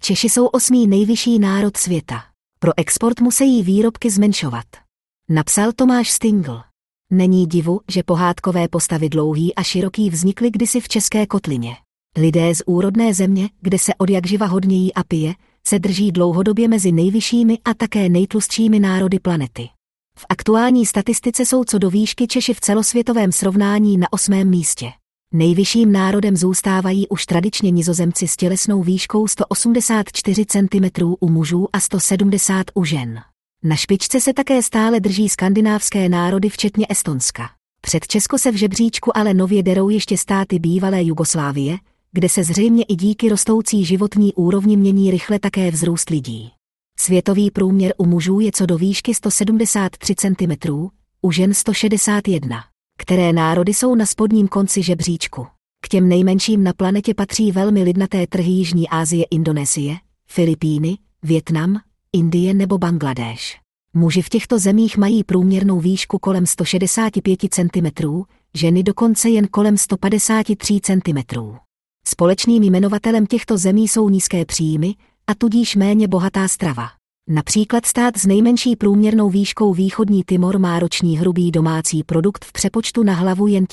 Češi jsou 8. nejvyšší národ světa. Pro export musí výrobky zmenšovat. Napsal Tomáš Stingl. Není divu, že pohádkové postavy Dlouhý a Široký vznikly kdysi v České kotlině. Lidé z úrodné země, kde se odjakživa hodně jí a pije, se drží dlouhodobě mezi nejvyššími a také nejtlustšími národy planety. V aktuální statistice jsou co do výšky Češi v celosvětovém srovnání na 8. místě. Nejvyšším národem zůstávají už tradičně Nizozemci s tělesnou výškou 184 cm u mužů a 170 u žen. Na špičce se také stále drží skandinávské národy včetně Estonska. Před Česko se v žebříčku ale nově derou ještě státy bývalé Jugoslávie, kde se zřejmě i díky rostoucí životní úrovni mění rychle také vzrůst lidí. Světový průměr u mužů je co do výšky 173 cm, u žen 161. Které národy jsou na spodním konci žebříčku? K těm nejmenším na planetě patří velmi lidnaté trhy Jižní Asie, Indonésie, Filipíny, Vietnam, Indie nebo Bangladéš. Muži v těchto zemích mají průměrnou výšku kolem 165 cm, ženy dokonce jen kolem 153 cm. Společným jmenovatelem těchto zemí jsou nízké příjmy a tudíž méně bohatá strava. Například stát s nejmenší průměrnou výškou Východní Timor má roční hrubý domácí produkt v přepočtu na hlavu jen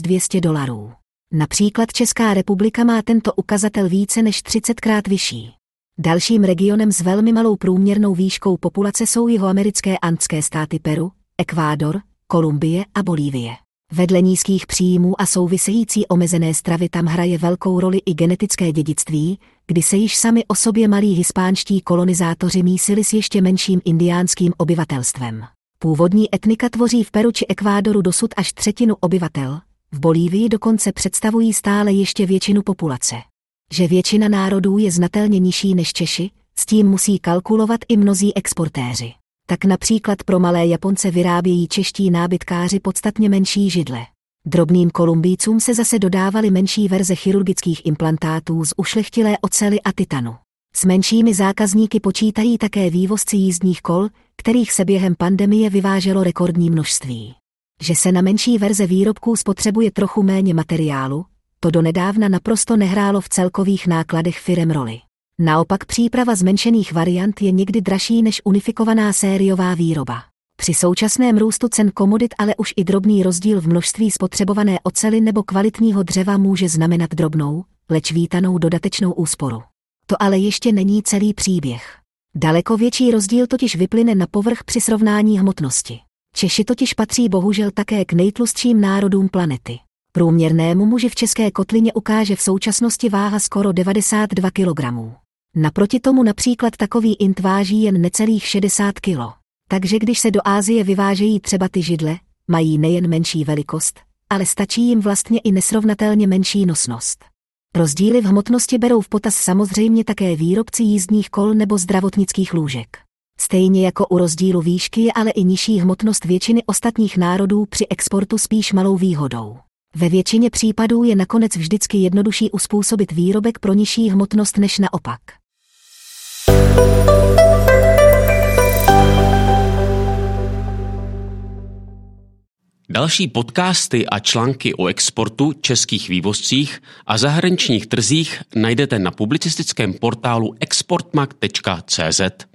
$1200. Například Česká republika má tento ukazatel více než 30krát vyšší. Dalším regionem s velmi malou průměrnou výškou populace jsou jihoamerické andské státy Peru, Ekvádor, Kolumbie a Bolívie. Vedle nízkých příjmů a související omezené stravy tam hraje velkou roli i genetické dědictví, kdy se již sami o sobě malí hispánští kolonizátoři mísili s ještě menším indiánským obyvatelstvem. Původní etnika tvoří v Peru či Ekvádoru dosud až třetinu obyvatel, v Bolívii dokonce představují stále ještě většinu populace. Že většina národů je znatelně nižší než Češi, s tím musí kalkulovat i mnozí exportéři. Tak například pro malé Japonce vyrábějí čeští nábytkáři podstatně menší židle. Drobným Kolumbijcům se zase dodávaly menší verze chirurgických implantátů z ušlechtilé oceli a titanu. S menšími zákazníky počítají také vývozci jízdních kol, kterých se během pandemie vyváželo rekordní množství. Že se na menší verze výrobků spotřebuje trochu méně materiálu, to donedávna naprosto nehrálo v celkových nákladech firem roli. Naopak příprava zmenšených variant je někdy dražší než unifikovaná sériová výroba. Při současném růstu cen komodit ale už i drobný rozdíl v množství spotřebované oceli nebo kvalitního dřeva může znamenat drobnou, leč vítanou dodatečnou úsporu. To ale ještě není celý příběh. Daleko větší rozdíl totiž vyplyne na povrch při srovnání hmotnosti. Češi totiž patří bohužel také k nejtlustším národům planety. Průměrnému muži v české kotlině ukáže v současnosti váha skoro 92 kg. Naproti tomu například takový int váží jen necelých 60 kg. Takže když se do Asie vyvážejí třeba ty židle, mají nejen menší velikost, ale stačí jim vlastně i nesrovnatelně menší nosnost. Rozdíly v hmotnosti berou v potaz samozřejmě také výrobci jízdních kol nebo zdravotnických lůžek. Stejně jako u rozdílu výšky je ale i nižší hmotnost většiny ostatních národů při exportu spíš malou výhodou. Ve většině případů je nakonec vždycky jednodušší uspůsobit výrobek pro nižší hmotnost než naopak. Další podcasty a články o exportu, českých vývozcích a zahraničních trzích najdete na publicistickém portálu exportmag.cz.